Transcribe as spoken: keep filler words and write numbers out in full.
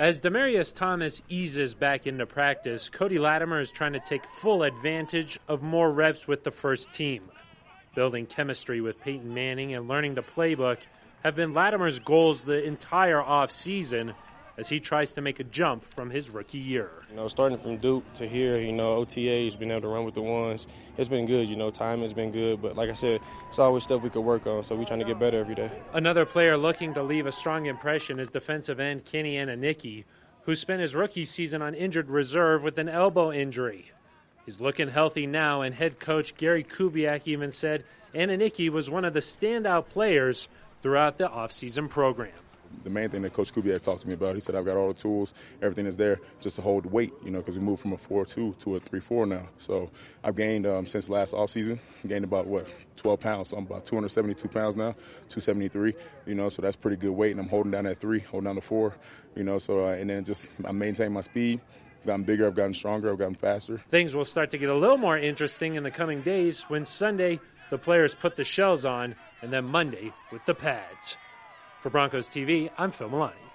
As Demaryius Thomas eases back into practice, Cody Latimer is trying to take full advantage of more reps with the first team. Building chemistry with Peyton Manning and learning the playbook have been Latimer's goals the entire offseason as he tries to make a jump from his rookie year. You know, starting from Duke to here, you know, O T As, being able to run with the ones, it's been good. You know, time has been good. But like I said, it's always stuff we could work on, so we're trying to get better every day. Another player looking to leave a strong impression is defensive end Kenny Ananiki, who spent his rookie season on injured reserve with an elbow injury. He's looking healthy now, and head coach Gary Kubiak even said Ananiki was one of the standout players throughout the offseason program. The main thing that Coach Kubiak talked to me about, he said I've got all the tools, everything is there just to hold weight, you know, because we moved from a four two to a three four now. So I've gained, um, since last offseason, gained about, what, twelve pounds. So I'm about two hundred seventy-two pounds now, two seventy-three, you know, so that's pretty good weight. And I'm holding down that three, holding down the four, you know, so, uh, and then just I'm maintaining my speed. I've gotten bigger, I've gotten stronger, I've gotten faster. Things will start to get a little more interesting in the coming days when Sunday the players put the shells on and then Monday with the pads. For Broncos T V, I'm Phil Maloney.